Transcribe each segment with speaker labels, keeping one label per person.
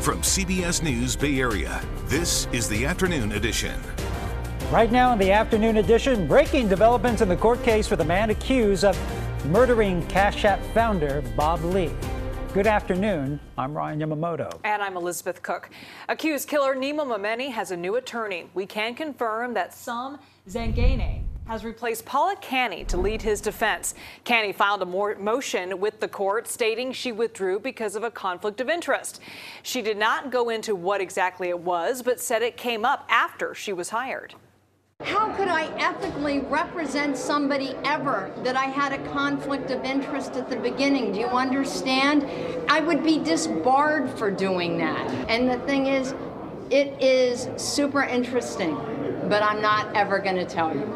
Speaker 1: From CBS News Bay Area, this is the Afternoon Edition.
Speaker 2: Right now in the Afternoon Edition, breaking developments in the court case for the man accused of murdering Cash App founder Bob Lee. Good afternoon. I'm Ryan Yamamoto.
Speaker 3: And I'm Elizabeth Cook. Accused killer Nima Momeni has a new attorney. We can confirm that Sam Zangane has replaced Paula Canny to lead his defense. Canny filed a motion with the court stating she withdrew because of a conflict of interest. She did not go into what exactly it was, but said it came up after she was hired.
Speaker 4: How could I ethically represent somebody ever that I had a conflict of interest at the beginning? Do you understand? I would be disbarred for doing that. And the thing is, it is super interesting, but I'm not ever going to tell you.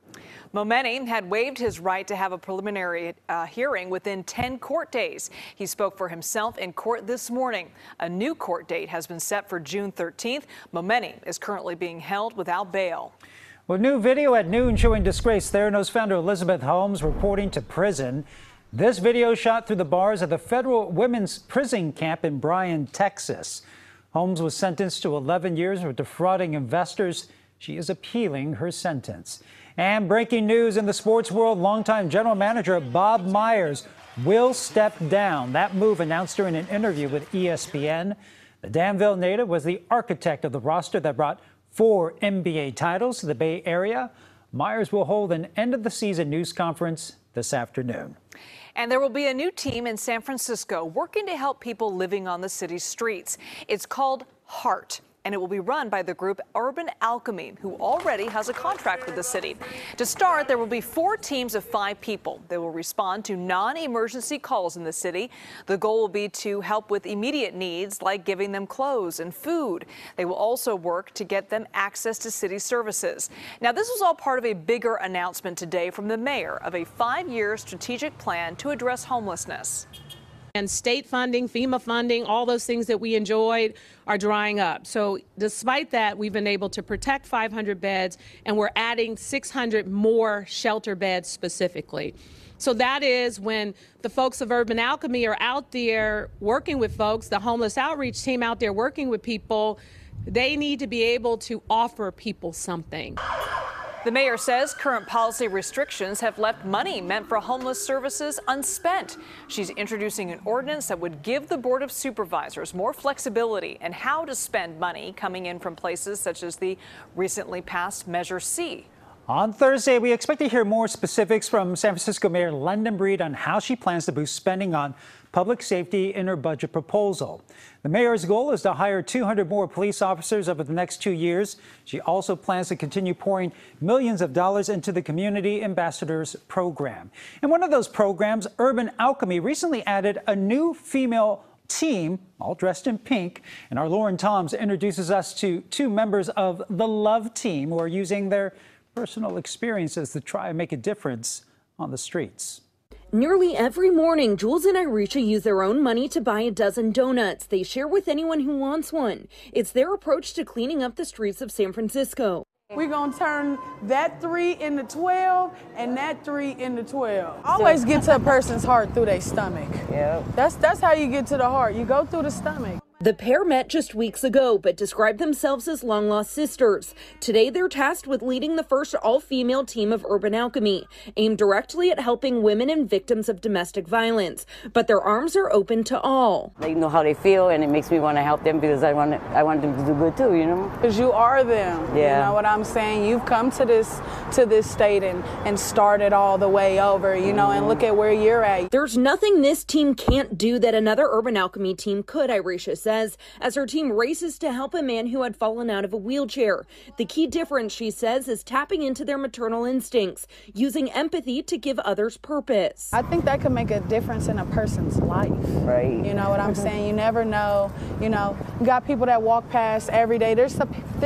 Speaker 3: Momeni had waived his right to have a preliminary hearing within 10 court days. He spoke for himself in court this morning. A new court date has been set for June 13th. Momeni is currently being held without bail.
Speaker 2: Well, new video at noon showing disgraced Theranos founder Elizabeth Holmes reporting to prison. This video shot through the bars of the federal women's prison camp in Bryan, Texas. Holmes was sentenced to 11 years for defrauding investors. She is appealing her sentence. And breaking news in the sports world, longtime general manager Bob Myers will step down. That move announced during an interview with ESPN. The Danville native was the architect of the roster that brought 4 NBA titles to the Bay Area. Myers will hold an end-of-the-season news conference this afternoon.
Speaker 3: And there will be a new team in San Francisco working to help people living on the city's streets. It's called HEART, and it will be run by the group Urban Alchemy, who already has a contract with the city. To start, there will be 4 teams of 5 people. They will respond to non-emergency calls in the city. The goal will be to help with immediate needs like giving them clothes and food. They will also work to get them access to city services. Now, this was all part of a bigger announcement today from the mayor of a 5-year strategic plan to address homelessness.
Speaker 5: And state funding, FEMA funding, all those things that we enjoyed are drying up. So despite that, we've been able to protect 500 beds, and we're adding 600 more shelter beds specifically. So that is when the folks of Urban Alchemy are out there working with folks, the homeless outreach team out there working with people. They need to be able to offer people something.
Speaker 3: The mayor says current policy restrictions have left money meant for homeless services unspent. She's introducing an ordinance that would give the Board of Supervisors more flexibility in how to spend money coming in from places such as the recently passed Measure C.
Speaker 2: On Thursday, we expect to hear more specifics from San Francisco Mayor London Breed on how she plans to boost spending on public safety in her budget proposal. The mayor's goal is to hire 200 more police officers over the next 2 years. She also plans to continue pouring millions of dollars into the Community Ambassadors program. And one of those programs, Urban Alchemy, recently added a new female team, all dressed in pink. And our Lauren Toms introduces us to 2 members of the Love Team who are using their personal experiences to try and make a difference on the streets.
Speaker 6: Nearly every morning, Jules and Irisha use their own money to buy a dozen donuts. They share with anyone who wants one. It's their approach to cleaning up the streets of San Francisco.
Speaker 7: We're going to turn that 3 into 12 and that 3 into 12. Always get to a person's heart through their stomach.
Speaker 8: Yep.
Speaker 7: That's how you get to the heart. You go through the stomach.
Speaker 6: The pair met just weeks ago, but described themselves as long-lost sisters. Today, they're tasked with leading the first all-female team of Urban Alchemy, aimed directly at helping women and victims of domestic violence. But their arms are open to all.
Speaker 8: They know how they feel, and it makes me want to help them because I want them to do good too, you know?
Speaker 7: Because you are them.
Speaker 8: Yeah.
Speaker 7: You know what I'm saying? You've come to this state and started all the way over, you know, and look at where you're at.
Speaker 6: There's nothing this team can't do that another Urban Alchemy team could, Irisha says, as her team races to help a man who had fallen out of a wheelchair. The key difference, she says, is tapping into their maternal instincts, using empathy to give others purpose.
Speaker 7: I think that could make a difference in a person's life.
Speaker 8: Right.
Speaker 7: You know what I'm saying? You never know. You know, you got people that walk past every day. There's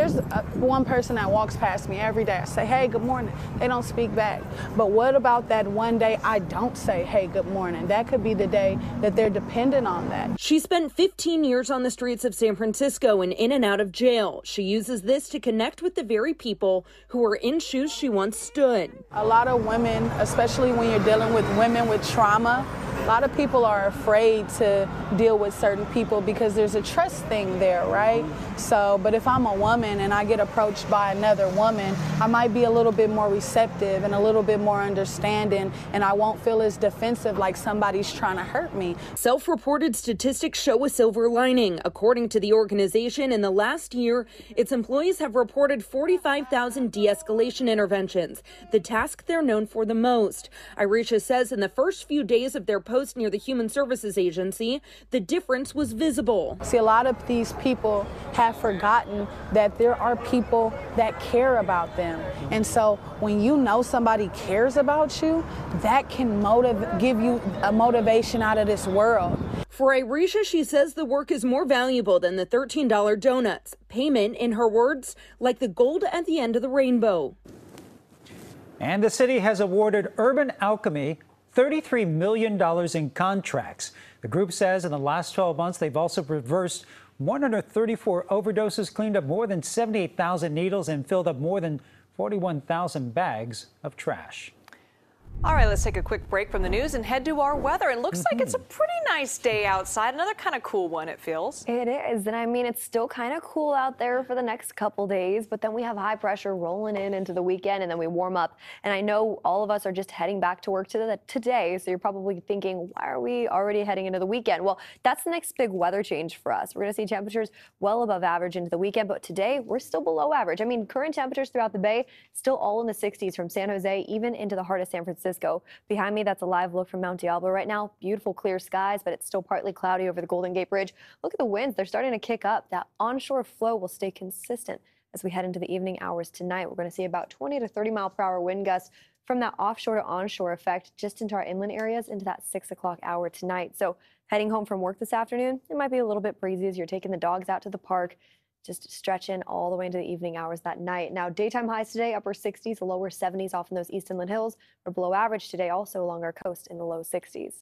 Speaker 7: one person that walks past me every day. I say, hey, good morning. They don't speak back. But what about that one day I don't say, hey, good morning? That could be the day that they're dependent on that.
Speaker 6: She spent 15 years on the streets of San Francisco and in and out of jail. She uses this to connect with the very people who were in shoes she once stood.
Speaker 7: A lot of women, especially when you're dealing with women with trauma, A lot of people are afraid to deal with certain people because there's a trust thing there, right? So, but if I'm a woman and I get approached by another woman, I might be a little bit more receptive and a little bit more understanding, and I won't feel as defensive like somebody's trying to hurt me.
Speaker 6: Self-reported statistics show a silver lining. According to the organization, in the last year, its employees have reported 45,000 de-escalation interventions, the task they're known for the most. Irisha says in the first few days of their post near the Human Services Agency, the difference was visible.
Speaker 7: See, a lot of these people have forgotten that there are people that care about them. And so when you know somebody cares about you, that can give you a motivation out of this world.
Speaker 6: For Irisha, she says the work is more valuable than the $13 donuts. Payment, in her words, like the gold at the end of the rainbow.
Speaker 2: And the city has awarded Urban Alchemy $33 million in contracts. The group says in the last 12 months, they've also reversed 134 overdoses, cleaned up more than 78,000 needles, and filled up more than 41,000 bags of trash.
Speaker 3: All right, let's take a quick break from the news and head to our weather. It looks like it's a pretty nice day outside. Another kind of cool one, it feels.
Speaker 9: It is. And I mean, it's still kind of cool out there for the next couple days, but then we have high pressure rolling into the weekend, and then we warm up. And I know all of us are just heading back to work today. So you're probably thinking, why are we already heading into the weekend? Well, that's the next big weather change for us. We're going to see temperatures well above average into the weekend, but today we're still below average. I mean, current temperatures throughout the Bay still all in the 60s from San Jose, even into the heart of San Francisco. Behind me, that's a live look from Mount Diablo right now. Beautiful clear skies, but it's still partly cloudy over the Golden Gate Bridge. Look at the winds. They're starting to kick up. That onshore flow will stay consistent as we head into the evening hours tonight. We're going to see about 20 to 30 mile per hour wind gusts from that offshore to onshore effect just into our inland areas into that 6 o'clock hour tonight. So heading home from work this afternoon, it might be a little bit breezy as you're taking the dogs out to the park. Just stretching all the way into the evening hours that night. Now, daytime highs today, upper 60s, lower 70s off in those east inland hills. We're below average today also along our coast in the low 60s.